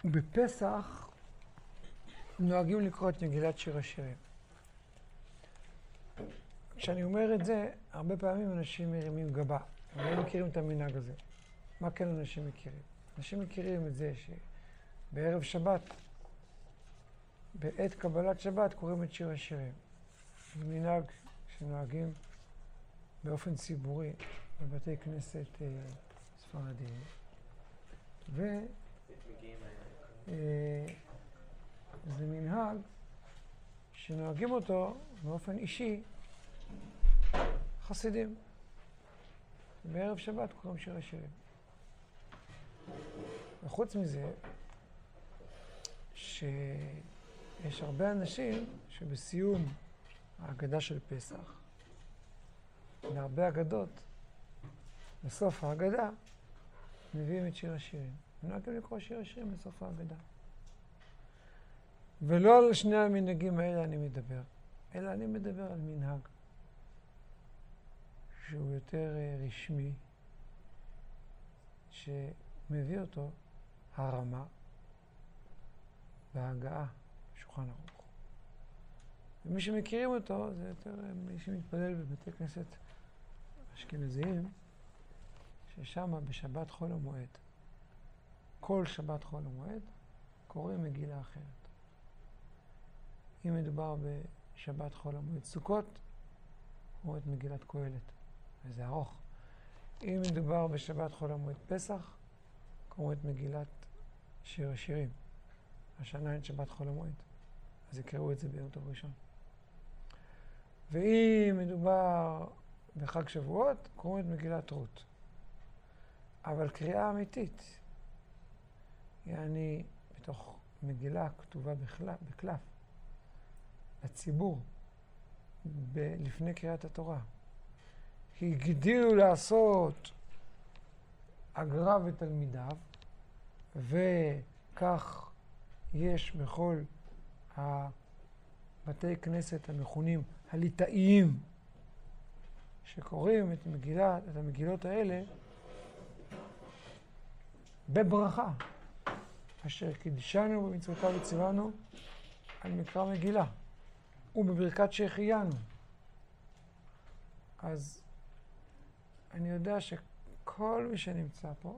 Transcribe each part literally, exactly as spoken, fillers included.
בפסח נוהגים לקרוא את מגילת שיר השירים. כשאני אומר את זה, הרבה פעמים אנשים מרימים גבה. הם לא מכירים את המנהג הזה. מה כן אנשים מכירים? אנשים מכירים את זה שבערב שבת, בעת קבלת שבת, קוראים את שיר השירים. זה מנהג שנוהגים באופן ציבורי בבתי כנסת אה, ספרדיים. ו... אה, זה מנהג שנוהגים אותו באופן אישי חסידים. בערב שבת קוראים שיר השירים. וחוץ מזה, שיש הרבה אנשים שבסיום ההגדה של פסח, להרבה אגדות, בסוף ההגדה, מביאים את שיר השירים. נוהגים לקרוא שיר השירים בסוף ההגדה. ולא על שני המנהגים האלה אני מדבר, אלא אני מדבר על מנהג שהוא יותר רשמי, שמביא אותו הרמה בהגעה שולחן ערוך. ומי שמכירים אותו זה יותר מי שמתפלל בבתי כנסת אשכנזיים, ששם בשבת חול המועד, כל שבת חול המועד, קוראים מגילה אחרת. אם מדובר בשבת חול המועד סוכות, קוראים את מגילת קהלת, וזה ארוך. אם מדובר בשבת חול המועד פסח, קוראים את מגילת שיר השירים. השנה אין שבת חול המועד, אז יקראו את זה ביום טוב ראשון. ואם מדובר בחג שבועות, קוראים את מגילת רות. אבל קריאה אמיתית, יעני בתוך מגילה כתובה בקלף, לציבור, ב- לפני קריאת התורה. הגדילו לעשות הגר"א ותלמידיו, וכך יש בכל הבתי כנסת המכונים הליטאיים, שקוראים את, מגילה, את המגילות האלה בברכה, אשר קידשנו במצוותיו וציוונו על מקרא מגילה, ובברכת שהחיינו. אז אני יודע שכל מי שנמצא פה,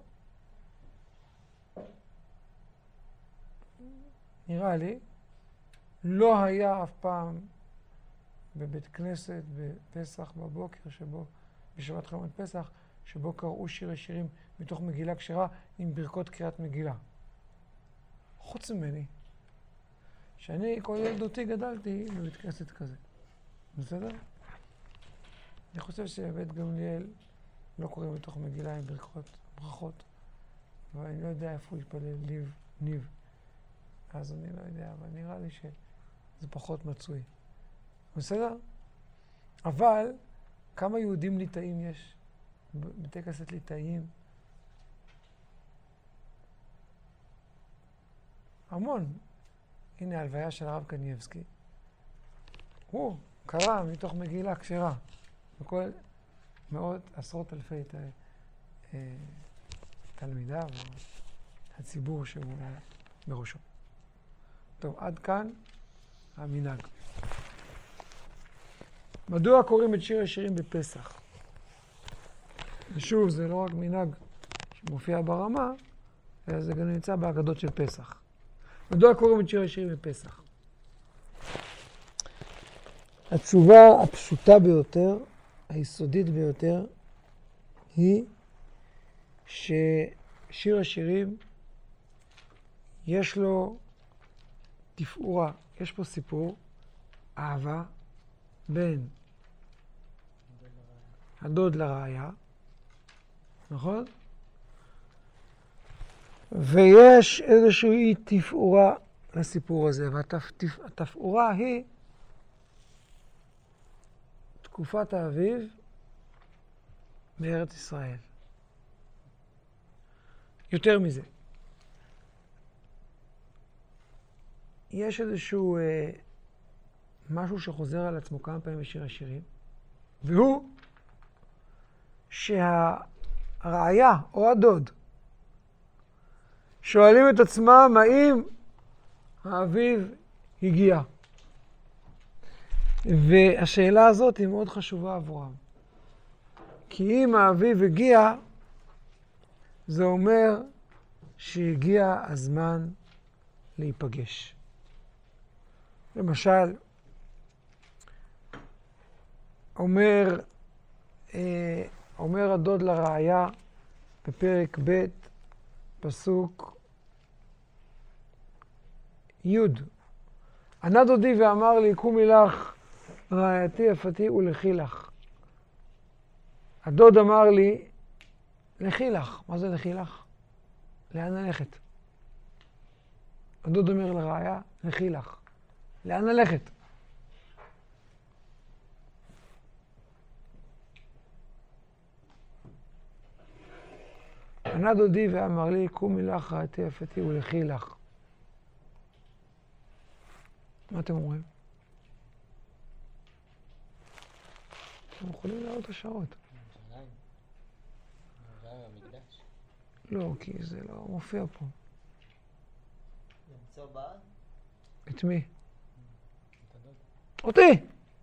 נראה לי, לא היה אף פעם בבית כנסת בפסח בבוקר, שבו, בשבת חול המועד פסח, שבו קראו שיר השירים מתוך מגילה כשרה עם ברכות קריאת מגילה. חוץ ממני, שאני כל ילדותי גדלתי בבית כנסת כזה. בסדר? אני חושב שבבית גמליאל לא קוראים מתוך מגילה עם ברכות, ברכות, אבל אני לא יודע איפה הוא יתפלל ליב, ניב. אז אני לא יודע, אבל נראה לי שזה פחות מצוי. בסדר? אבל כמה יהודים ליטאים יש בבתי כנסת ליטאיים? המון. הנה ההלוויה של הרב קניבסקי. הוא קרא מתוך מגילה כשרה. וכל מאות, עשרות אלפי ת, אה, תלמידיו, הציבור שהוא בראשו. טוב, עד כאן המנהג. מדוע קוראים את שיר השירים בפסח? ושוב, זה לא רק מנהג שמופיע ברמה, אלא זה גם נמצא בהגדות של פסח. מדוע קוראים את שיר השירים בפסח? התשובה הפשוטה ביותר, היסודית ביותר, היא ששיר השירים יש לו תפאורה, יש פה סיפור אהבה בין הדוד לרעיה, נכון? ויש איזושהי תפאורה לסיפור הזה, והתפאורה היא תקופת האביב בארץ ישראל. יותר מזה, יש איזשהו אה, משהו שחוזר על עצמו כמה פעמים בשיר השירים, והוא שהרעיה או הדוד שואלים את עצמם האם האביב הגיע. והשאלה הזאת היא מאוד חשובה עבורם. כי אם האביב הגיע, זה אומר שהגיע הזמן להיפגש. למשל, אומר, אומר הדוד לרעיה בפרק ב' פסוק י' ענה דודי ואמר לי, קומי לך רעייתי יפתי ולכי לך. הדוד אמר לי, לכי לך. מה זה לכי לך? לאן ללכת? הדוד אומר לרעיה, לכי לך. לאן ללכת? ענה דודי ואמר לי, קומי לך רעייתי יפתי ולכי לך. מה אתם אומרים? אתם יכולים לראות את השעות. לא, כי זה לא מופיע פה. למצוא בעד? את מי? אותי!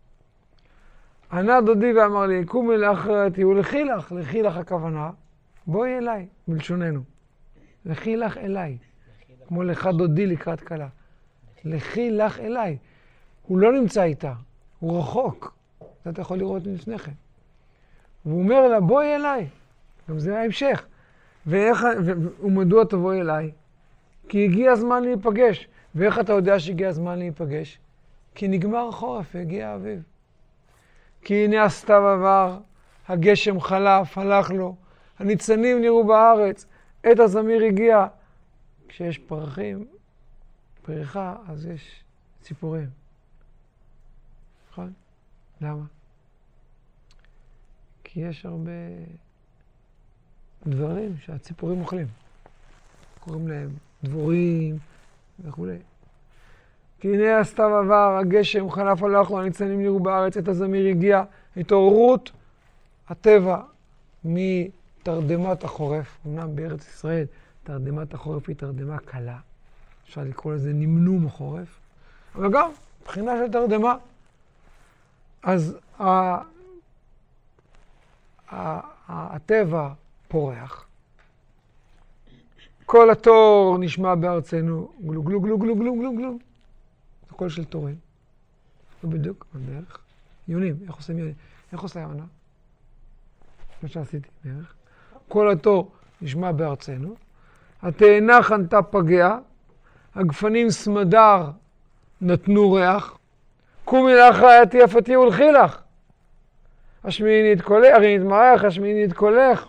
ענה דודי ואמר לי, קומי לך רעייתי ולכי לך. לכי לך הכוונה, בואי אליי, בלשוננו. לכי לך אליי. כמו לך דודי לקראת כלה. לכי לך אליי. הוא לא נמצא איתה, הוא רחוק. זה אתה יכול לראות לפניכם. והוא אומר לה, בואי אליי. גם זה ההמשך. ואיך, ומדוע תבואי אליי? כי הגיע הזמן להיפגש. ואיך אתה יודע שהגיע הזמן להיפגש? כי נגמר החורף והגיע האביב. כי הנה הסתיו עבר, הגשם חלף, הלך לו, הניצנים נראו בארץ, עת הזמיר הגיע. כשיש פרחים, פריחה, אז יש ציפורים. נכון? למה? כי יש הרבה דברים שהציפורים אוכלים. קוראים להם דבורים וכו'. כי הנה הסתיו עבר, הגשם חלף הלך לו, הניצנים נראו בארץ, עת הזמיר הגיע. התעוררות הטבע מתרדמת החורף. אמנם בארץ ישראל תרדמת החורף היא תרדמה קלה. אפשר לקרוא לזה נמנום החורף. אבל גם מבחינה של תרדמה. אז ה... ה... הטבע פורח. כל התור נשמע בארצנו גלו גלו גלו גלו גלו גלו גלו. זה קול של תורים. לא בדיוק, אבל בערך. יונים, איך עושים יונים? איך עושה יונה? מה שעשיתי בערך. כל התור נשמע בארצנו. התאנה חנתה פגע. הגפנים סמדר נתנו ריח. קומי לך רעייתי יפתי ולכי לך. השמיעיני את קולך, הרי נתמרך, השמיעיני את קולך.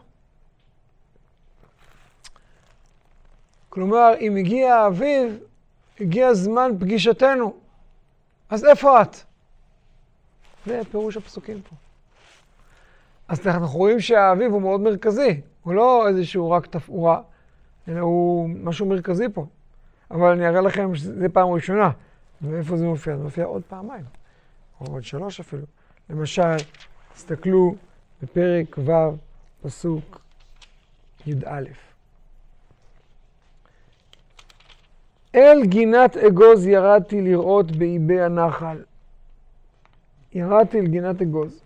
כלומר, אם הגיע האביב, הגיע זמן פגישתנו. אז איפה את? זה פירוש הפסוקים פה. אז אנחנו רואים שהאביב הוא מאוד מרכזי. הוא לא איזשהו רק תפאורה, אלא הוא משהו מרכזי פה. אבל אני אראה לכם שזה פעם ראשונה. ואיפה זה מופיע? זה מופיע עוד פעמיים. או עוד שלוש אפילו. למשל, תסתכלו בפרק ו' פסוק י"א. אל גינת אגוז ירדתי לראות באיבי הנחל. ירדתי אל גינת אגוז.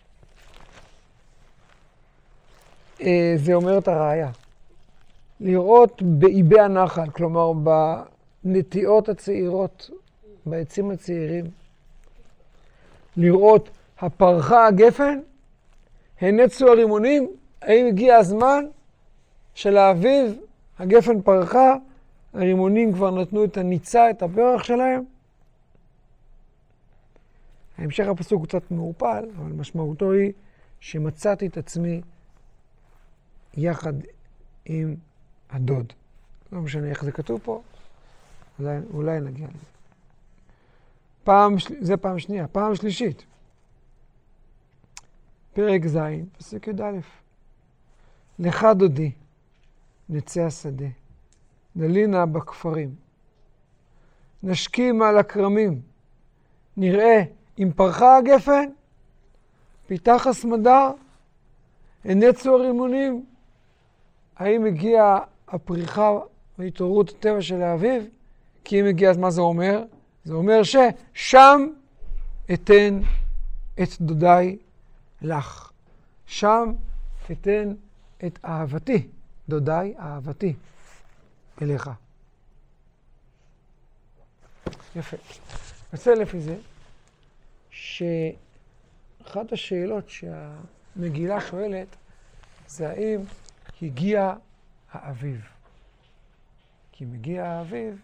זה אומר את הרעיה. לראות באיבי הנחל, כלומר בנטיעות הצעירות, בעצים הצעירים. לראות הפרחה הגפן, הנצו הרימונים, האם הגיע הזמן של האביב, הגפן פרחה, הרימונים כבר נתנו את הניצה, את הפרח שלהם. ההמשך הפסוק הוא קצת מעורפל, אבל משמעותו היא שמצאתי את עצמי יחד עם הדוד. לא משנה איך זה כתוב פה, אולי, אולי נגיע לזה. פעם, זה פעם שנייה, פעם שלישית. פרק ז', פסוק י"א. לך דודי, נצא השדה, נלינה בכפרים, נשכים על הכרמים, נראה אם פרחה הגפן, פיתח הסמדר, הנצו הרימונים, האם הגיעה הפריחה או התעוררות הטבע של האביב, כי אם הגיע, אז מה זה אומר? זה אומר ששם אתן את דודיי לך. שם אתן את אהבתי, דודיי, אהבתי, אליך. יפה. יוצא לפי זה, שאחת השאלות שהמגילה שואלת, זה האם הגיע האביב. כי מגיע האביב,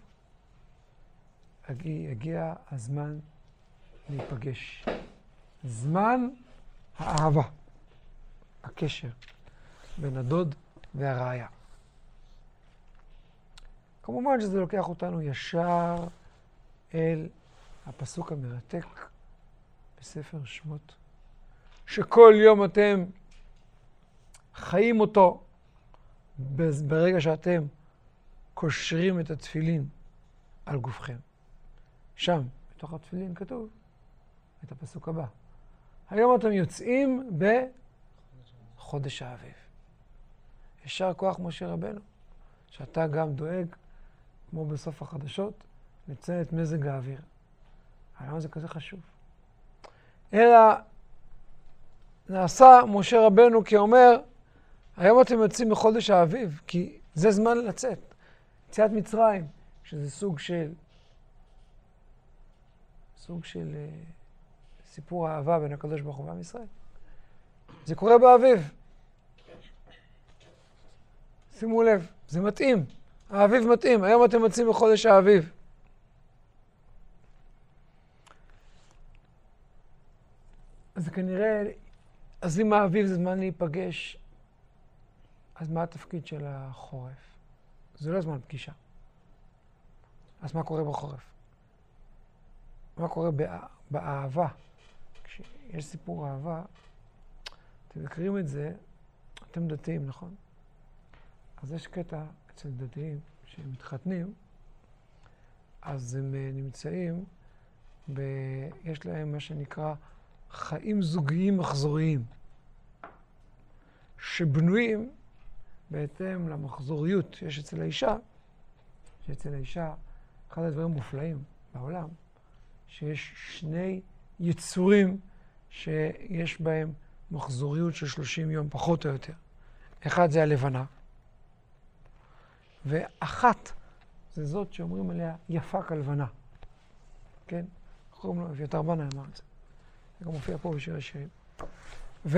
הגיע הזמן להיפגש. זמן האהבה, הקשר בין הדוד והרעיה. כמובן שזה לוקח אותנו ישר אל הפסוק המרתק בספר שמות, שכל יום אתם חיים אותו ברגע שאתם קושרים את התפילין על גופכם. שם, בתוך התפילין כתוב את הפסוק הבא. היום אתם יוצאים בחודש האביב. ישר כוח משה רבנו, שאתה גם דואג, כמו בסוף החדשות, לציין את מזג האוויר. למה זה כזה חשוב? אלא נעשה משה רבנו כאומר, היום אתם יוצאים בחודש האביב, כי זה זמן לצאת. יציאת מצרים, שזה סוג של סוג של uh, סיפור האהבה בין הקדוש ברוך הוא ועם ישראל. זה קורה באביב. שימו לב, זה מתאים. האביב מתאים. היום אתם יוצאים בחודש האביב. אז כנראה, אז אם האביב זה זמן להיפגש, אז מה התפקיד של החורף? זה לא זמן פגישה. אז מה קורה בחורף? מה קורה בא, באהבה? כשיש סיפור אהבה, אתם מכירים את זה, אתם דתיים, נכון? אז יש קטע אצל דתיים שהם מתחתנים, אז הם נמצאים, ב... יש להם מה שנקרא חיים זוגיים מחזוריים, שבנויים בהתאם למחזוריות שיש אצל האישה, שאצל האישה, אחד הדברים מופלאים בעולם, שיש שני יצורים שיש בהם מחזוריות של שלושים יום, פחות או יותר. אחד זה הלבנה, ואחת זה זאת שאומרים עליה יפה כלבנה. כן? קוראים לו אביתר בנאי אמר את זה. זה גם מופיע פה בשיר השירים. ו...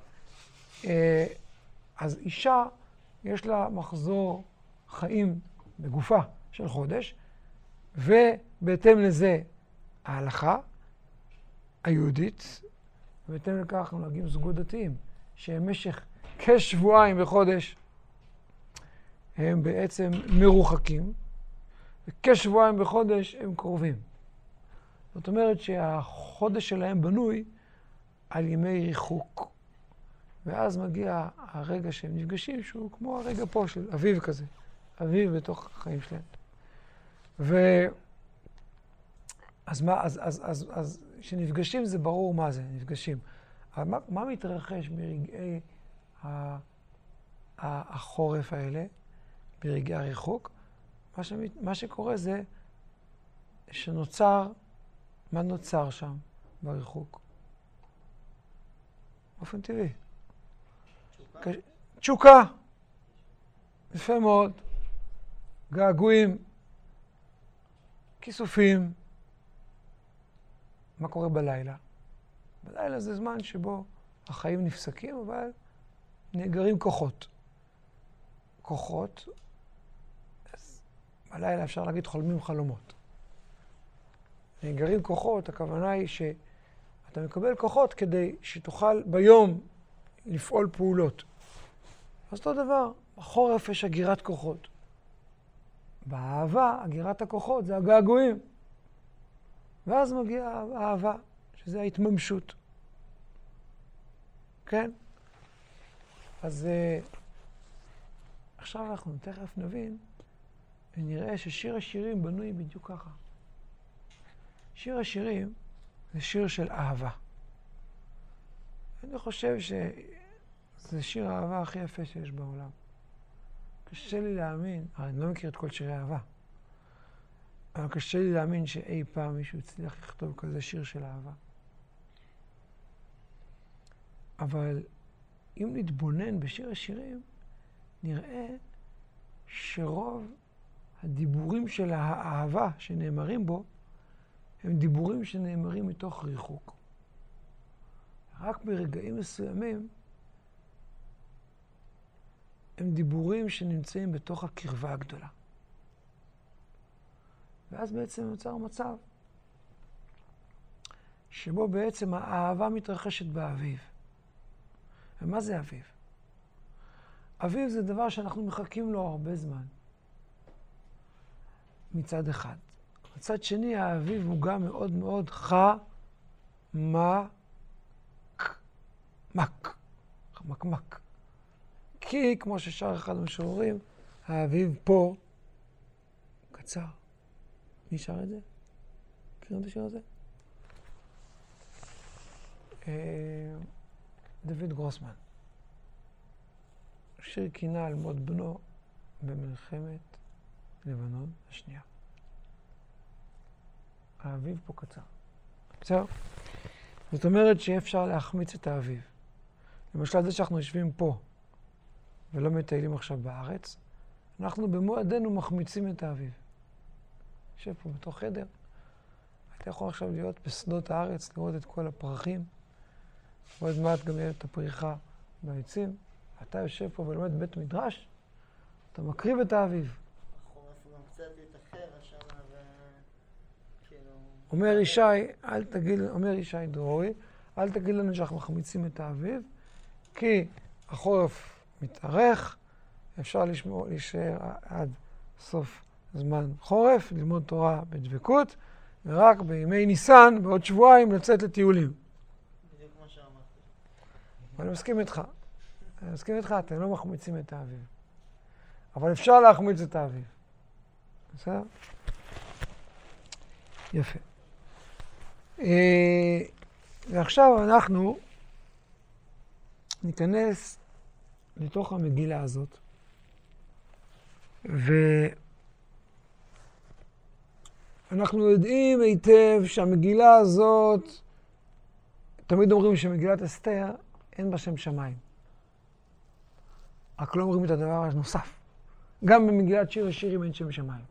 אז אישה, יש לה מחזור חיים בגופה של חודש, ובהתאם לזה ההלכה היהודית, ובהתאם לכך אנחנו נוהגים זוגות דתיים, שבמשך כשבועיים בחודש הם בעצם מרוחקים, וכשבועיים בחודש הם קרובים. זאת אומרת שהחודש שלהם בנוי על ימי ריחוק. ואז מגיע הרגע שהם נפגשים, שהוא כמו הרגע פה של אביב כזה. אביב בתוך החיים שלהם. ו... אז מה, אז, אז, אז, אז, שנפגשים זה ברור מה זה, נפגשים. אבל מה, מה מתרחש ברגעי ה... החורף האלה, ברגעי הריחוק? מה, ש... מה שקורה זה שנוצר, מה נוצר שם בריחוק? באופן טבעי. תשוקה. תשוקה. יפה מאוד. געגועים. כיסופים. מה קורה בלילה? בלילה זה זמן שבו החיים נפסקים, אבל נאגרים כוחות. כוחות, אז בלילה אפשר להגיד חולמים חלומות. נאגרים כוחות, הכוונה היא שאתה מקבל כוחות כדי שתוכל ביום לפעול פעולות. אז אותו דבר, בחורף יש אגירת כוחות. באהבה, אגירת הכוחות זה הגעגועים. ואז מגיעה האהבה, שזה ההתממשות. כן? אז uh, עכשיו אנחנו תכף נבין ונראה ששיר השירים בנוי בדיוק ככה. שיר השירים זה שיר של אהבה. אני חושב שזה שיר האהבה הכי יפה שיש בעולם. קשה לי להאמין, אני לא מכיר את כל שירי האהבה, אבל קשה לי להאמין שאי פעם מישהו הצליח לכתוב כזה שיר של אהבה. אבל אם נתבונן בשיר השירים, נראה שרוב הדיבורים של האהבה שנאמרים בו, הם דיבורים שנאמרים מתוך ריחוק. רק ברגעים מסוימים, הם דיבורים שנמצאים בתוך הקרבה הגדולה. ואז בעצם נוצר מצב שבו בעצם האהבה מתרחשת באביב. ומה זה אביב? אביב זה דבר שאנחנו מחכים לו הרבה זמן. מצד אחד. מצד שני, האביב הוא גם מאוד מאוד חמק. מק. חמקמק. כי, כמו ששר אחד המשוררים, האביב פה קצר. מי שר את זה? מכירים את השיר הזה? דוד גרוסמן. שיר קינה על מות בנו במלחמת לבנון השנייה. האביב פה קצר. בסדר? זאת אומרת שאפשר להחמיץ את האביב. למשל זה שאנחנו יושבים פה ולא מטיילים עכשיו בארץ, אנחנו במועדנו מחמיצים את האביב. יושב פה בתוך חדר. אתה יכול עכשיו להיות בשדות הארץ, לראות את כל הפרחים. ועוד מעט גם יהיה את הפריחה בעצים. אתה יושב פה ולומד בית מדרש, אתה מקריב את האביב. החורף גם קצת יתאחר השנה וכאילו... אומר ישי, אל תגיד, אומר ישי דרורי, אל תגיד לנו שאנחנו מחמיצים את האביב, כי החורף מתארך, אפשר לשמור, להישאר עד סוף זמן חורף, ללמוד תורה בדבקות, ורק בימי ניסן, בעוד שבועיים, לצאת לטיולים. בדיוק כמו שאמרתי. ואני מסכים איתך. אני מסכים איתך, אתם לא מחמיצים את האביב. אבל אפשר להחמיץ את האביב. בסדר? יפה. ועכשיו אנחנו ניכנס לתוך המגילה הזאת, ואנחנו יודעים היטב שהמגילה הזאת, תמיד אומרים שמגילת אסתר אין בה שם שמיים. רק לא אומרים את הדבר הנוסף. גם במגילת שיר השירים אין שם שמיים.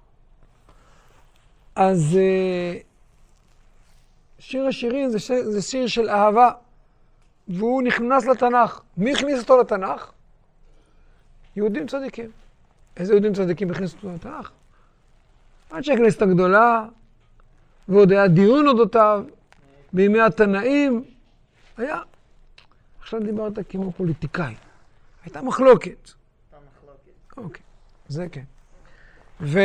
אז שיר השירים זה שיר, זה שיר של אהבה, והוא נכנס לתנ"ך. מי הכניס אותו לתנ"ך? יהודים צדיקים. איזה יהודים צדיקים הכניסו אותו לתנ"ך? עד שהכנסת הגדולה, ועוד היה דיון אודותיו, בימי התנאים, היה. עכשיו דיברת כמו פוליטיקאי. הייתה מחלוקת. הייתה מחלוקת. אוקיי, זה כן. ו...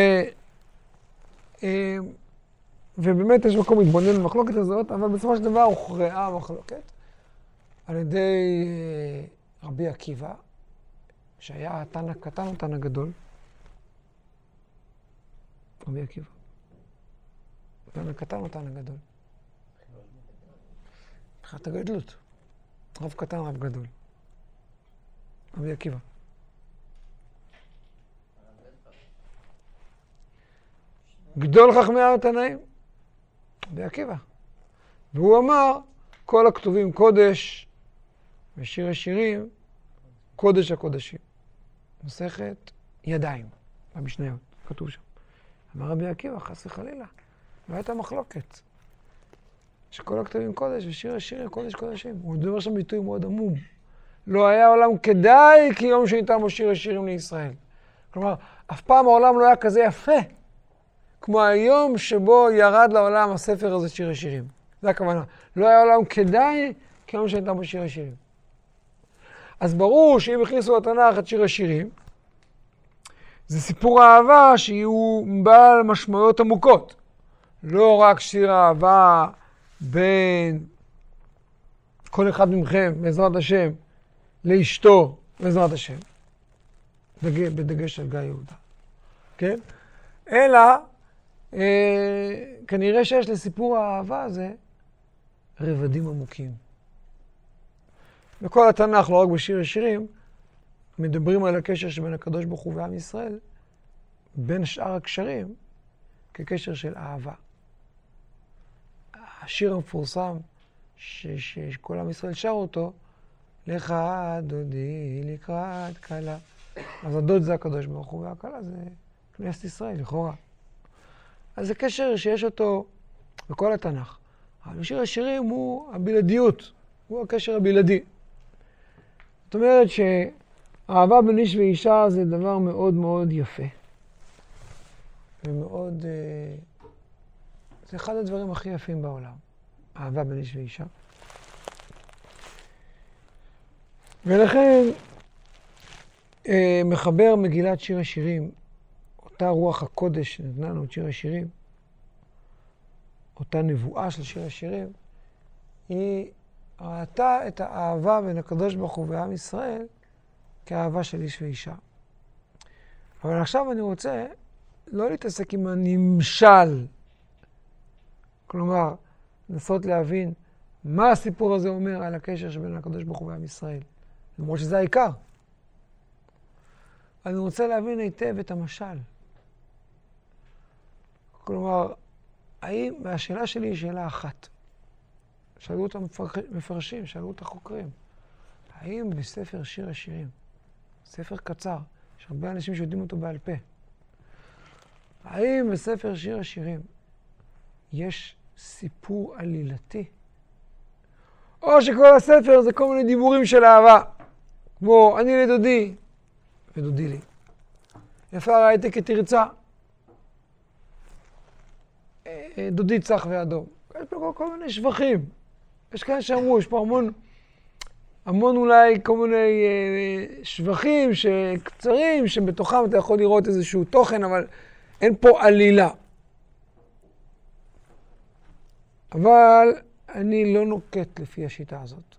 ובאמת יש מקום להתבונן במחלוקת הזאת, אבל בסופו של דבר הוכרעה המחלוקת על ידי רבי עקיבא, שהיה התנא קטן או תנא גדול. רבי עקיבא. תנא קטן או תנא גדול? מבחינת הגדלות. רב קטן, רב גדול. רבי עקיבא. גדול חכמי התנאים. רבי עקיבא. והוא אמר, כל הכתובים קודש, ושיר השירים, קודש הקודשים. מסכת ידיים, במשניות, כתוב שם. אמר רבי עקיבא, חס וחלילה, לא הייתה מחלוקת. שכל הכתובים קודש, ושיר השירים, קודש קודשים. הוא מדבר שם ביטוי מאוד עמום. לא היה עולם כדאי כי יום שניתן בו שיר השירים לישראל. כלומר, אף פעם העולם לא היה כזה יפה, כמו היום שבו ירד לעולם הספר הזה שיר השירים. זה הכוונה. לא היה עולם כדאי כי יום שניתן בו שיר השירים. אז ברור שאם הכניסו לתנ"ך את שיר השירים, זה סיפור אהבה שהוא בעל משמעויות עמוקות. לא רק שיר אהבה בין כל אחד מכם, בעזרת השם, לאשתו, בעזרת השם, בדגש על גיא יהודה. כן? אלא, אה, כנראה שיש לסיפור האהבה הזה רבדים עמוקים. בכל התנ"ך, לא רק בשיר השירים, מדברים על הקשר שבין הקדוש ברוך הוא ועם ישראל, בין שאר הקשרים, כקשר של אהבה. השיר המפורסם, שכל עם ישראל שר אותו, לך דודי לקראת קלה. אז הדוד זה הקדוש ברוך הוא, והקלה זה כנסת ישראל, לכאורה. אז זה קשר שיש אותו בכל התנ"ך. אבל בשיר השירים הוא הבלעדיות, הוא הקשר הבלעדי. זאת אומרת שאהבה בין איש ואישה זה דבר מאוד מאוד יפה. ומאוד, זה אחד הדברים הכי יפים בעולם, אהבה בין איש ואישה. ולכן מחבר מגילת שיר השירים, אותה רוח הקודש שנתנה לנו את שיר השירים, אותה נבואה של שיר השירים, היא ראתה את האהבה בין הקדוש ברוך הוא ועם ישראל כאהבה של איש ואישה. אבל עכשיו אני רוצה לא להתעסק עם הנמשל, כלומר, לנסות להבין מה הסיפור הזה אומר על הקשר שבין הקדוש ברוך הוא ועם ישראל, למרות שזה העיקר. אני רוצה להבין היטב את המשל. כלומר, האם, והשאלה שלי היא שאלה אחת. שאלו את המפרשים, שאלו את החוקרים. האם בספר שיר השירים, ספר קצר, יש הרבה אנשים שיודעים אותו בעל פה, האם בספר שיר השירים יש סיפור עלילתי? או שכל הספר זה כל מיני דיבורים של אהבה, כמו אני לדודי ודודי לי. יפה ראיתי כתרצה, דודי צח ואדום. יש פה כל, כל מיני שבחים. יש כאלה שאמרו, יש פה המון, המון אולי כל מיני אה, שבחים שקצרים, שבתוכם אתה יכול לראות איזשהו תוכן, אבל אין פה עלילה. אבל אני לא נוקט לפי השיטה הזאת.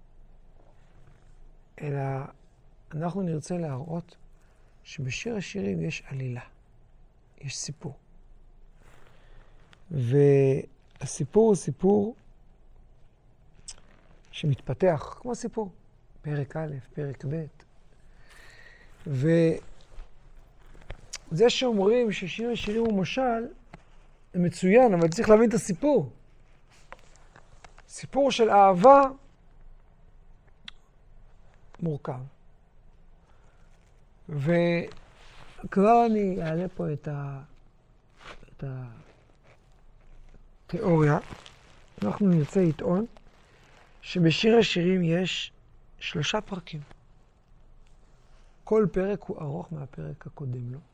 אלא אנחנו נרצה להראות שבשיר השירים יש עלילה. יש סיפור. והסיפור הוא סיפור שמתפתח, כמו סיפור. פרק א', פרק ב'. וזה שאומרים ששיר השירים הוא משל, זה מצוין, אבל צריך להבין את הסיפור. סיפור של אהבה מורכב. וכבר אני אעלה פה את ה... את התיאוריה. אנחנו נרצה לטעון שבשיר השירים יש שלושה פרקים. כל פרק הוא ארוך מהפרק הקודם לו.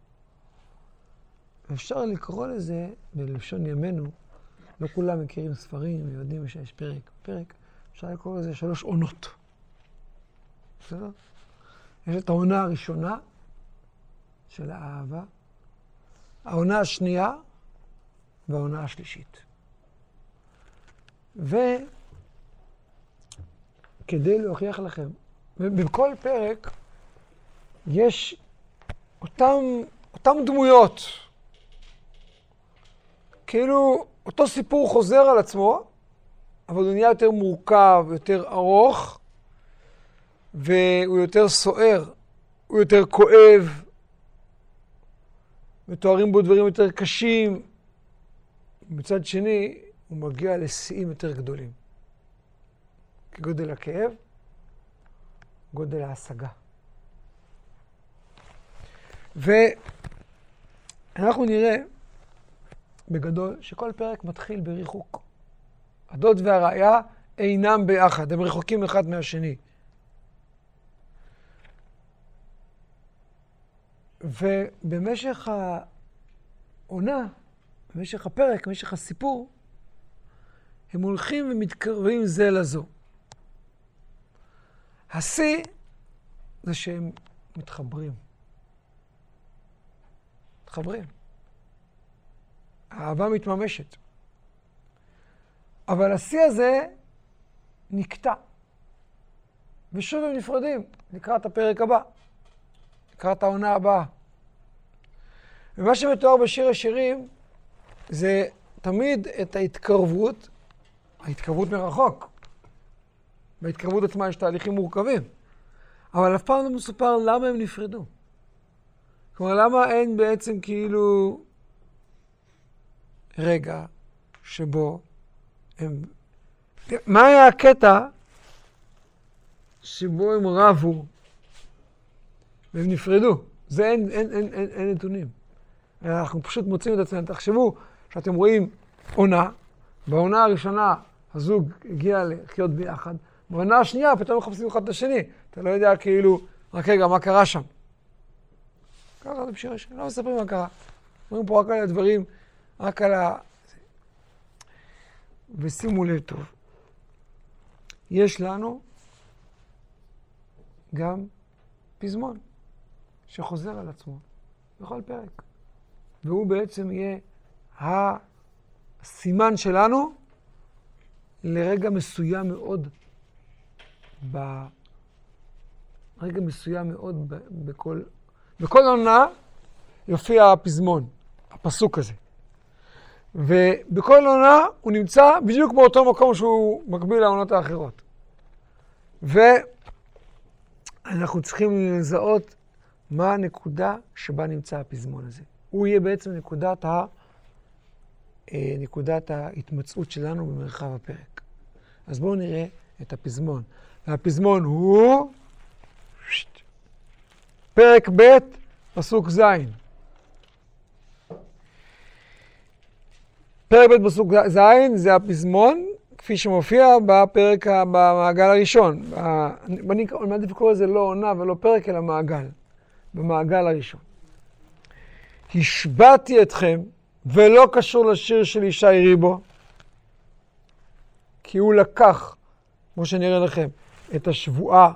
אפשר לקרוא לזה, בלשון ימינו, לא כולם מכירים ספרים ויודעים שיש פרק. פרק, אפשר לקרוא לזה שלוש עונות. בסדר? יש את העונה הראשונה של האהבה, העונה השנייה והעונה השלישית. וכדי להוכיח לכם, בכל פרק יש אותם, אותם דמויות. כאילו אותו סיפור חוזר על עצמו, אבל הוא נהיה יותר מורכב, יותר ארוך, והוא יותר סוער, הוא יותר כואב, מתוארים בו דברים יותר קשים. מצד שני, הוא מגיע לשיאים יותר גדולים. כגודל הכאב, גודל ההשגה. ואנחנו נראה בגדול שכל פרק מתחיל בריחוק. הדוד והרעיה אינם ביחד, הם רחוקים אחד מהשני. ובמשך העונה, במשך הפרק, במשך הסיפור, הם הולכים ומתקרבים זה לזו. השיא זה שהם מתחברים. מתחברים. האהבה מתממשת. אבל השיא הזה נקטע. ושוב הם נפרדים לקראת הפרק הבא. לקראת העונה הבאה. ומה שמתואר בשיר השירים זה תמיד את ההתקרבות, ההתקרבות מרחוק. בהתקרבות עצמה יש תהליכים מורכבים. אבל אף פעם לא מסופר למה הם נפרדו. כלומר, למה אין בעצם כאילו רגע שבו הם... מה היה הקטע שבו הם רבו והם נפרדו? זה אין, אין, אין, אין, אין נתונים. אנחנו פשוט מוצאים את עצמנו. תחשבו שאתם רואים עונה, בעונה הראשונה הזוג הגיע לחיות ביחד, בעונה השנייה פתאום מחפשים אחד את השני. אתה לא יודע כאילו, רק רגע, מה קרה שם? ככה זה בשיר השני, לא מספרים מה קרה. אומרים פה רק על הדברים, רק על ה... ושימו לב טוב, יש לנו גם פזמון שחוזר על עצמו בכל פרק. והוא בעצם יהיה הסימן שלנו לרגע מסוים מאוד, ברגע מסוים מאוד ב, בכל, בכל עונה יופיע הפזמון, הפסוק הזה. ובכל עונה הוא נמצא בדיוק באותו מקום שהוא מקביל לעונות האחרות. ואנחנו צריכים לזהות מה הנקודה שבה נמצא הפזמון הזה. הוא יהיה בעצם נקודת, ה... נקודת ההתמצאות שלנו במרחב הפרק. אז בואו נראה את הפזמון. והפזמון הוא פרק ב' פסוק ז'. פרק ב' פסוק ז' זה הפזמון כפי שמופיע בפרק, במעגל הראשון. אני מעדיף לקרוא לזה לא עונה ולא פרק אלא מעגל. במעגל הראשון. השבעתי אתכם, ולא קשור לשיר של ישי ריבו, כי הוא לקח, כמו שנראה לכם, את השבועה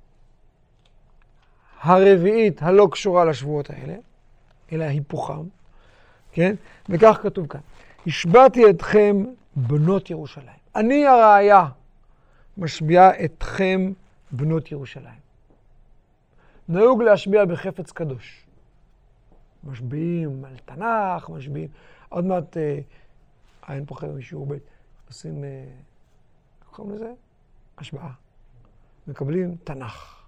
הרביעית הלא קשורה לשבועות האלה, אלא היפוכם, כן? וכך כתוב כאן, השבעתי אתכם בנות ירושלים. אני הראיה משביעה אתכם בנות ירושלים. נהוג להשביע בחפץ קדוש. משביעים על תנ"ך, משביעים. עוד מעט, אה, אין פה חבר'ה משיעור בית, עושים, אה, איך קוראים לזה? השבעה. מקבלים תנ"ך.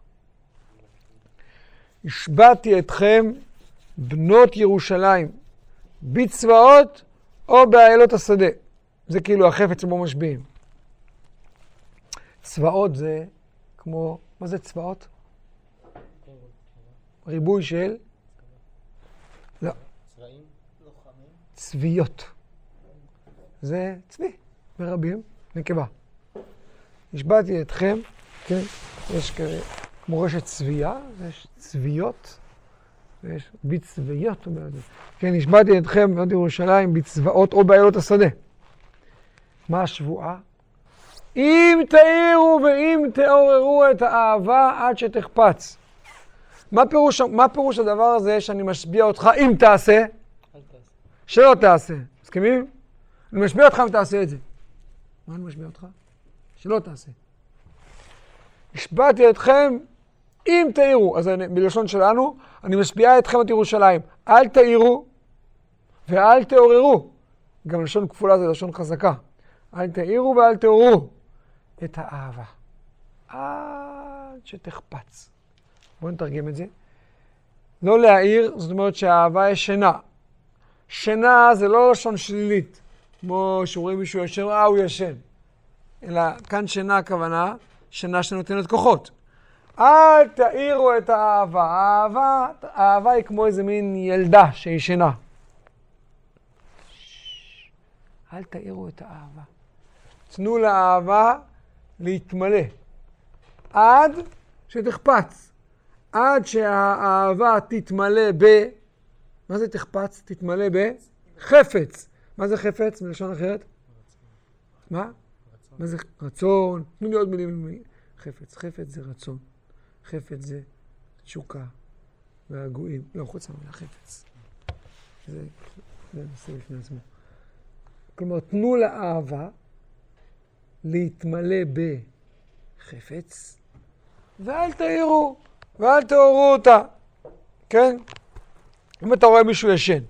השבעתי אתכם בנות ירושלים, בצבאות או באיילות השדה. זה כאילו החפץ שבו משביעים. צבאות זה כמו, מה זה צבאות? ריבוי של? לא. צבאים? לוחמים? צביות. זה צבי, ברבים, נקבה. השבעתי אתכם, כן, יש כזה, כמו רשת צבייה, יש צביות, ויש בצביות, כן, השבעתי אתכם בנות ירושלים בצבאות או באיילות השדה. מה השבועה? אם תאירו ואם תעוררו את האהבה עד שתחפץ. מה פירוש, מה פירוש הדבר הזה שאני משביע אותך אם תעשה? אל תעשה. שלא תעשה. מסכימים? אני משביע אותך אם תעשה את זה. מה אני משביע אותך? שלא תעשה. השבעתי אתכם אם תאירו. אז אני, בלשון שלנו, אני משביע אתכם את ירושלים. אל תאירו ואל תעוררו. גם לשון כפולה זה לשון חזקה. אל תאירו ואל תעוררו את האהבה. עד שתחפץ. בואו נתרגם את זה. לא להעיר, זאת אומרת שהאהבה יש שינה. שינה זה לא לשון שלילית, כמו שרואים מישהו ישן, אה, הוא ישן. אלא כאן שינה הכוונה, שינה שנותנת כוחות. אל תעירו את האהבה. האהבה, האהבה היא כמו איזה מין ילדה שהיא שינה. אל תעירו את האהבה. תנו לאהבה להתמלא. עד שתחפץ. עד שהאהבה תתמלא ב... מה זה תחפץ? תתמלא בחפץ. מה זה חפץ? מלשון אחרת? מה? מה זה רצון? תנו לי עוד מילים. חפץ. חפץ זה רצון. חפץ זה תשוקה. והגויים. לא, חוץ מהמילה חפץ. זה... זה נושא לפני עצמו. כלומר, תנו לאהבה להתמלא בחפץ, ואל תעירו, ואל תעורו אותה. כן? אם אתה רואה מישהו ישן,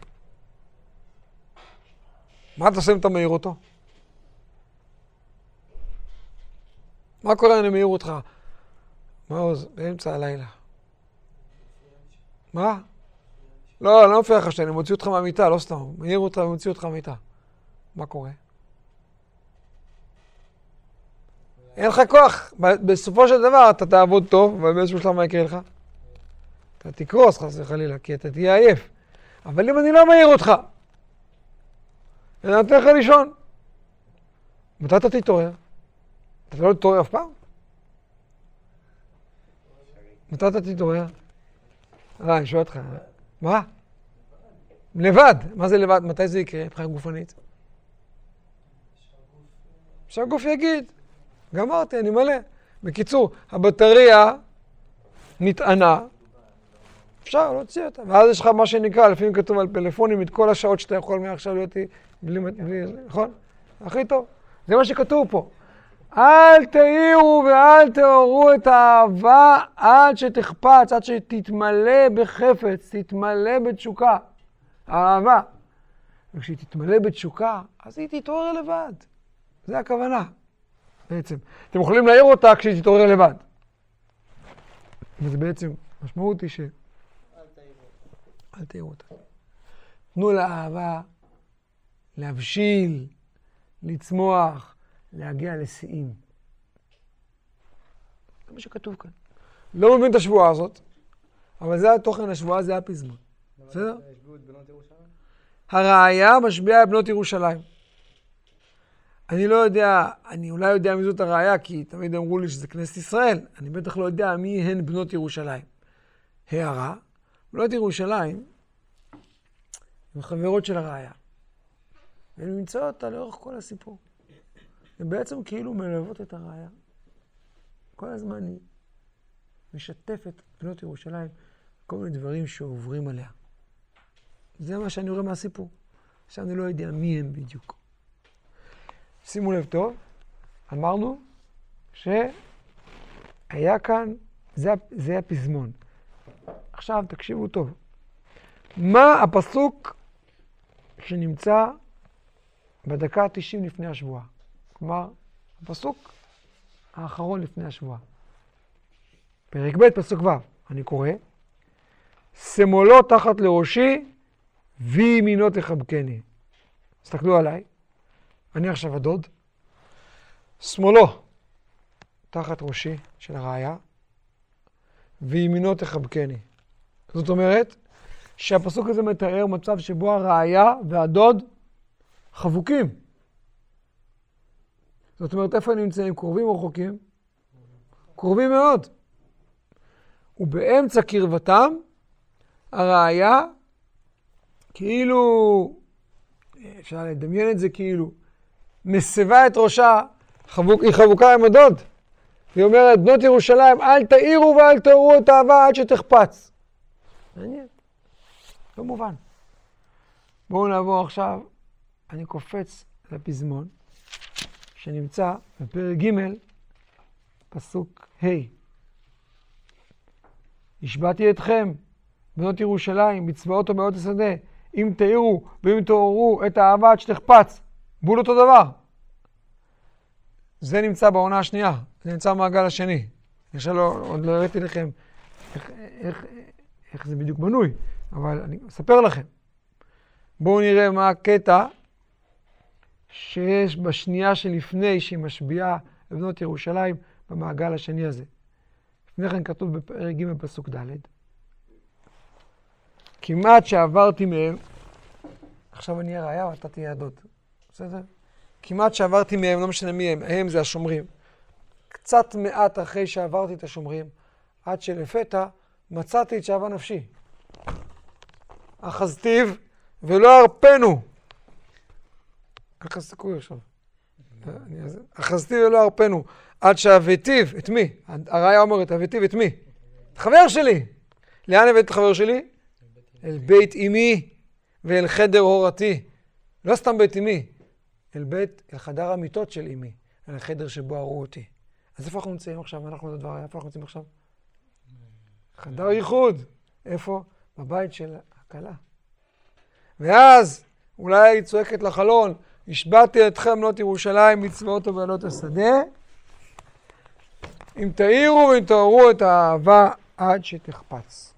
מה אתה עושה אם אתה מעיר אותו? מה קורה אם אני מעיר אותך? מעוז, באמצע הלילה. מה? לא, אני לא מפריע לך שאני מוציא אותך מהמיטה, לא סתם. מעיר אותך ומוציא אותך מהמיטה. מה קורה? אין לך כוח. בסופו של דבר אתה תעבוד טוב, אבל באיזשהו שלב מה יקרה לך? אתה תקרוס חס וחלילה, כי אתה תהיה עייף. אבל אם אני לא מעיר אותך, אני נותן לך לישון. מתי אתה תתעורר? אתה לא תתעורר אף פעם? מתי אתה תתעורר? אה, אני שואל אותך. מה? לבד. מה זה לבד? מתי זה יקרה? מבחינה גופנית? שהגוף יגיד. גמרתי, אני מלא. בקיצור, הבטריה נטענה, אפשר להוציא אותה. ואז יש לך מה שנקרא, לפעמים כתוב על פלאפונים, את כל השעות שאתה יכול מעכשיו להיות בלי, בלי, נכון? הכי טוב. זה מה שכתוב פה. אל תעירו ואל תעוררו את האהבה עד שתחפץ, עד שתתמלא בחפץ, תתמלא בתשוקה. האהבה. וכשהיא תתמלא בתשוקה, אז היא תתעורר לבד. זה הכוונה. בעצם. אתם יכולים להעיר אותה כשהיא תתעורר לבד. וזה בעצם, משמעות היא ש... אל תעירו אותה. אל תעירו אותה. תנו לאהבה להבשיל, לצמוח, להגיע לשיאים. זה מה שכתוב כאן. לא מבין את השבועה הזאת, אבל זה התוכן השבועה, זה הפזמון. בסדר? השביעו את בנות ירושלים? הראיה משביעה את בנות ירושלים. אני לא יודע, אני אולי יודע מי זאת הראיה, כי תמיד אמרו לי שזה כנסת ישראל. אני בטח לא יודע מי הן בנות ירושלים. הערה, בנות ירושלים הן חברות של הראיה. והן נמצאות אותה לאורך כל הסיפור. הן בעצם כאילו מלוות את הראיה. כל הזמן היא משתפת בנות ירושלים כל מיני דברים שעוברים עליה. זה מה שאני רואה מהסיפור. עכשיו אני לא יודע מי הם בדיוק. שימו לב טוב, אמרנו שהיה כאן, זה, זה הפזמון. עכשיו תקשיבו טוב. מה הפסוק שנמצא בדקה ה-תשעים לפני השבועה? כלומר, הפסוק האחרון לפני השבועה. פרק ב' פסוק ו', אני קורא. שמאלו תחת לראשי וימינו תחבקני. תסתכלו עליי. אני עכשיו הדוד. שמאלו תחת ראשי של הראיה וימינו תחבקני. זאת אומרת שהפסוק הזה מתאר מצב שבו הראיה והדוד חבוקים. זאת אומרת, איפה הם נמצאים? קרובים או רחוקים? קרובים מאוד. ובאמצע קרבתם, הראיה, כאילו, אפשר לדמיין את זה כאילו, מסבה את ראשה, חבוק, היא חבוקה עם הדוד. היא אומרת, בנות ירושלים, אל תעירו ואל תעוררו את האהבה עד שתחפץ. מעניין. לא מובן. בואו נעבור עכשיו, אני קופץ לפזמון, שנמצא בפרק ג' פסוק ה'. השבעתי אתכם, בנות ירושלים, בצבאות ובעיות השדה, אם תעירו ואם תעוררו את האהבה עד שתחפץ. בול אותו דבר. זה נמצא בעונה השנייה, זה נמצא במעגל השני. עכשיו לא, עוד לא הראיתי לכם איך, איך, איך זה בדיוק בנוי, אבל אני אספר לכם. בואו נראה מה הקטע שיש בשנייה שלפני שהיא משביעה לבנות ירושלים במעגל השני הזה. לפני כן כתוב בפרק ג' פסוק ד'. כמעט שעברתי מהם, עכשיו אני הראיה ואתה תהיה הדוד. בסדר? כמעט שעברתי מהם, לא משנה מי הם, הם זה השומרים. קצת מעט אחרי שעברתי את השומרים, עד שלפתע מצאתי את שאהבה נפשי. אחזתיו ולא הרפנו. ככה סיכוי עכשיו. אחזתיו ולא הרפנו. עד שהבאתיו, את מי? הראיה אומרת, הבאתיו את מי? את חבר שלי. לאן הבאת את חבר שלי? אל בית אמי ואל חדר הורתי. לא סתם בית אמי. אל בית, אל חדר המיטות של אמי. אל החדר שבו הראו אותי. אז איפה אנחנו נמצאים עכשיו? אנחנו לדבר, איפה אנחנו נמצאים עכשיו? חדר ייחוד. איפה? בבית של הכלה. ואז אולי היא צועקת לחלון, השבעתי אתכם בנות ירושלים מצבאות ובעלות השדה. אם תאירו ותעוררו את האהבה עד שתחפץ.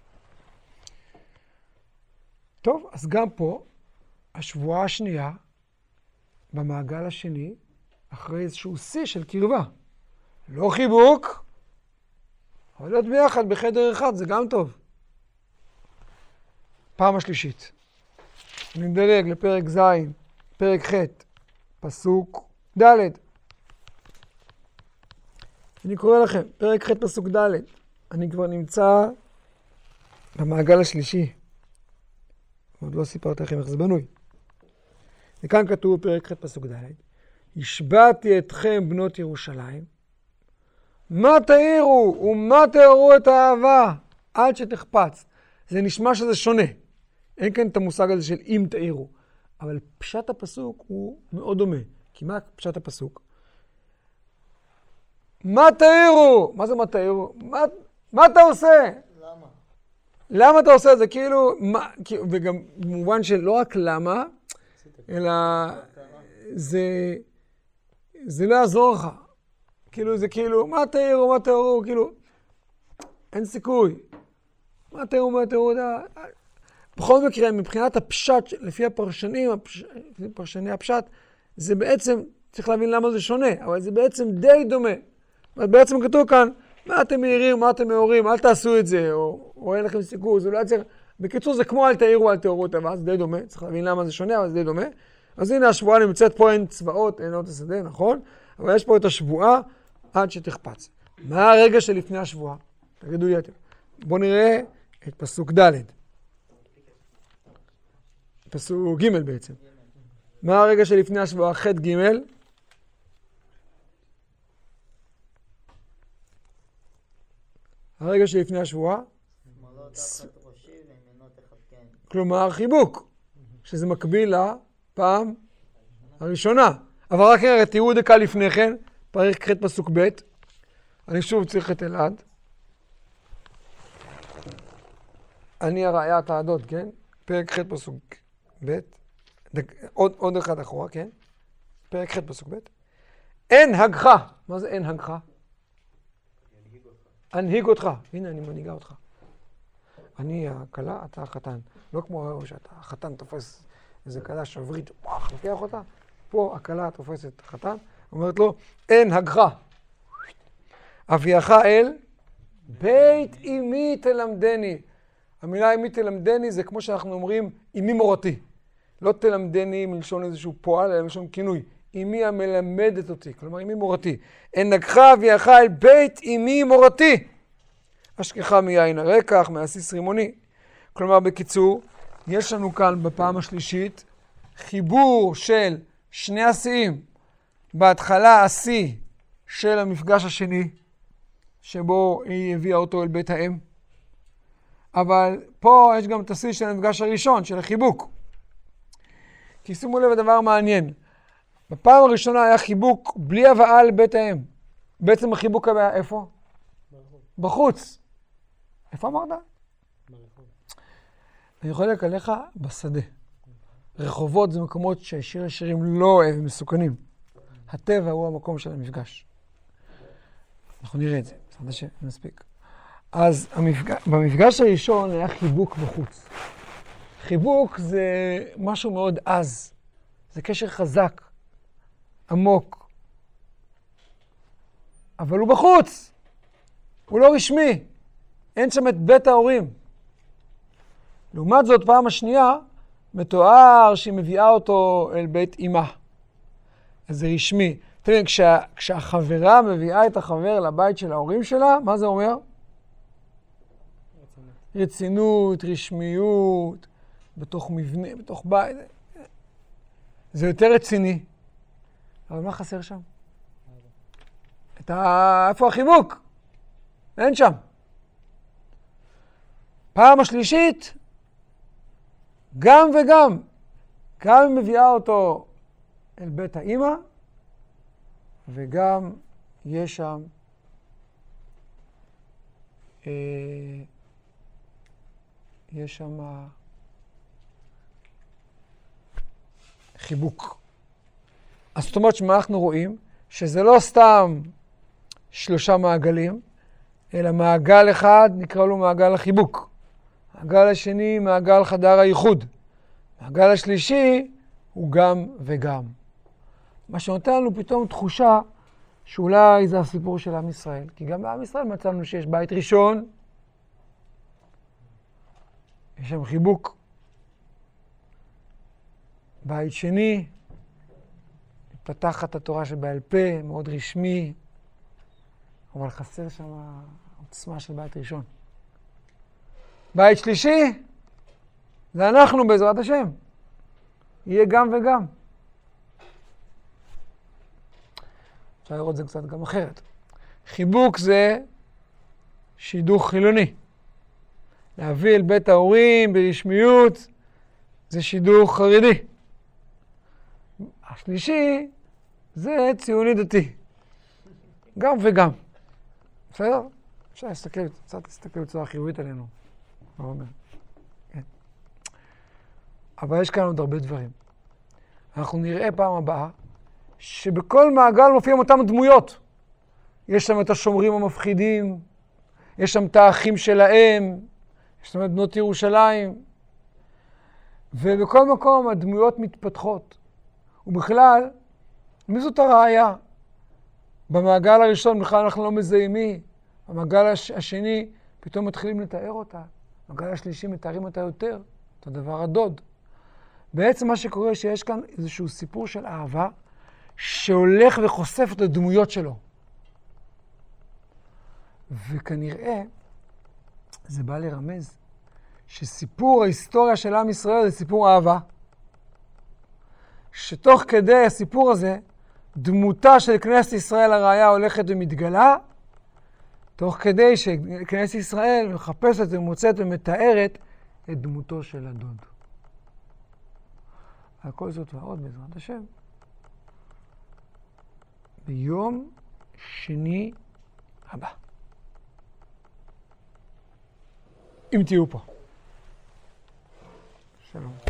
טוב, אז גם פה, השבועה השנייה, במעגל השני, אחרי איזשהו שיא של קרבה. לא חיבוק, אבל להיות ביחד בחדר אחד, זה גם טוב. פעם השלישית. אני מדלג לפרק ז', פרק ח', פסוק ד'. אני קורא לכם, פרק ח' פסוק ד'. אני כבר נמצא במעגל השלישי. עוד לא סיפרתי לכם איך זה בנוי. וכאן כתוב פרק ח' פסוק ד'. השבעתי אתכם בנות ירושלים, מה תאירו ומה תארו את האהבה עד שתחפץ. זה נשמע שזה שונה. אין כאן את המושג הזה של אם תאירו. אבל פשט הפסוק הוא מאוד דומה. כי מה פשט הפסוק? מה תאירו? מה זה מה תאירו? מה, מה אתה עושה? למה? למה אתה עושה את זה? כאילו, מה, וגם במובן של לא רק למה, אלא זה, זה לא יעזור לך. כאילו, זה כאילו, מה תאירו, מה תאירו? כאילו, אין סיכוי. מה תאירו, מה תאירו? בכל מקרה, מבחינת הפשט, לפי הפרשנים, הפש... לפי פרשני הפשט, זה בעצם, צריך להבין למה זה שונה, אבל זה בעצם די דומה. בעצם כתוב כאן, מה אתם מעירים, מה אתם מעורים, אל תעשו את זה, או, או אין לכם סיכוי, זה לא יצר... בקיצור, זה כמו אל תאירו, אל תאורו את הבא, זה די דומה, צריך להבין למה זה שונה, אבל זה די דומה. אז הנה השבועה נמצאת פה, אין צבאות, אין עוד השדה, נכון? אבל יש פה את השבועה עד שתחפץ. מה הרגע שלפני השבועה? תגידו יתר. בואו נראה את פסוק ד'. פסוק ג' בעצם. מה הרגע שלפני השבועה? ח' ג'. הרגע שלפני השבועה? כלומר חיבוק, שזה מקביל לפעם הראשונה. אבל רק נראה, תראו דקה לפני כן, פרק ח' פסוק ב'. אני שוב צריך את אלעד. אני הרעיית העדות, כן? פרק ח' פסוק ב'. דק, עוד, עוד אחד אחורה, כן? פרק ח' פסוק ב'. אין הגך. מה זה אין הגך? אנהיג אותך. הנה, אני מנהיגה אותך. אני הכלה, אתה החתן. לא כמו שאתה החתן תופס איזה כלה שברית, וואח, לוקח אותה. פה הכלה תופסת חתן, אומרת לו, אין הגך. אביאך אל בית אמי תלמדני. המילה אמי תלמדני זה כמו שאנחנו אומרים, אמי מורתי. לא תלמדני מלשון איזשהו פועל, אלא מלשון כינוי. אמי המלמדת אותי, כלומר אמי מורתי. אנגך אביאך אל בית אמי מורתי. אשכך מיין הרקח, מהסיס רימוני. כלומר, בקיצור, יש לנו כאן בפעם השלישית חיבור של שני השיאים. בהתחלה השיא של המפגש השני, שבו היא הביאה אותו אל בית האם. אבל פה יש גם את השיא של המפגש הראשון, של החיבוק. כי שימו לב לדבר מעניין. בפעם הראשונה היה חיבוק בלי הבאה לבית האם. בעצם החיבוק היה איפה? בחוץ. בחוץ. איפה אמרת? ברחוב. אני יכול להגיד עליך בשדה. רחובות זה מקומות שהשיר השירים לא אוהב, הם מסוכנים. הטבע הוא המקום של המפגש. אנחנו נראה את זה, בסדר שמספיק. אז המפגש, במפגש הראשון היה חיבוק בחוץ. חיבוק זה משהו מאוד עז. זה קשר חזק, עמוק. אבל הוא בחוץ. הוא לא רשמי. אין שם את בית ההורים. לעומת זאת, פעם השנייה, מתואר שהיא מביאה אותו אל בית אמא. אז זה רשמי. תראי, כשה, כשהחברה מביאה את החבר לבית של ההורים שלה, מה זה אומר? רצינות. רצינות, רשמיות, בתוך מבנה, בתוך בית. זה יותר רציני. אבל מה חסר שם? את ה... איפה החיבוק? אין שם. פעם השלישית, גם וגם. גם היא מביאה אותו אל בית האמא, וגם יש שם אה, יש שם חיבוק. אז זאת אומרת שמה אנחנו רואים? שזה לא סתם שלושה מעגלים, אלא מעגל אחד נקרא לו מעגל החיבוק. מעגל השני מעגל חדר הייחוד. מעגל השלישי הוא גם וגם. מה שנותן לנו פתאום תחושה שאולי זה הסיפור של עם ישראל. כי גם בעם ישראל מצאנו שיש בית ראשון, יש שם חיבוק. בית שני, מתפתחת התורה שבעל פה, מאוד רשמי, אבל חסר שם העוצמה של בית ראשון. בית שלישי, זה אנחנו בעזרת השם. יהיה גם וגם. אפשר לראות זה קצת גם אחרת. חיבוק זה שידוך חילוני. להביא אל בית ההורים ברשמיות זה שידוך חרדי. השלישי זה ציוני דתי. גם וגם. בסדר? אפשר להסתכל, קצת להסתכל בצורה חיובית עלינו. כן. אבל יש כאן עוד הרבה דברים. אנחנו נראה פעם הבאה שבכל מעגל מופיעים אותם דמויות. יש שם את השומרים המפחידים, יש שם את האחים שלהם, יש שם את בנות ירושלים, ובכל מקום הדמויות מתפתחות. ובכלל, מי זאת הראיה? במעגל הראשון בכלל אנחנו לא מזהים מי, במעגל הש... השני פתאום מתחילים לתאר אותה, במעגל השלישי מתארים אותה יותר, את הדבר הדוד. בעצם מה שקורה שיש כאן איזשהו סיפור של אהבה, שהולך וחושף את הדמויות שלו. וכנראה, זה בא לרמז, שסיפור ההיסטוריה של עם ישראל זה סיפור אהבה. שתוך כדי הסיפור הזה, דמותה של כנסת ישראל הראיה הולכת ומתגלה, תוך כדי שכנסת ישראל מחפשת ומוצאת ומתארת את דמותו של הדוד. על כל זאת ועוד בעזרת השם. ביום שני הבא. אם תהיו פה. שלום.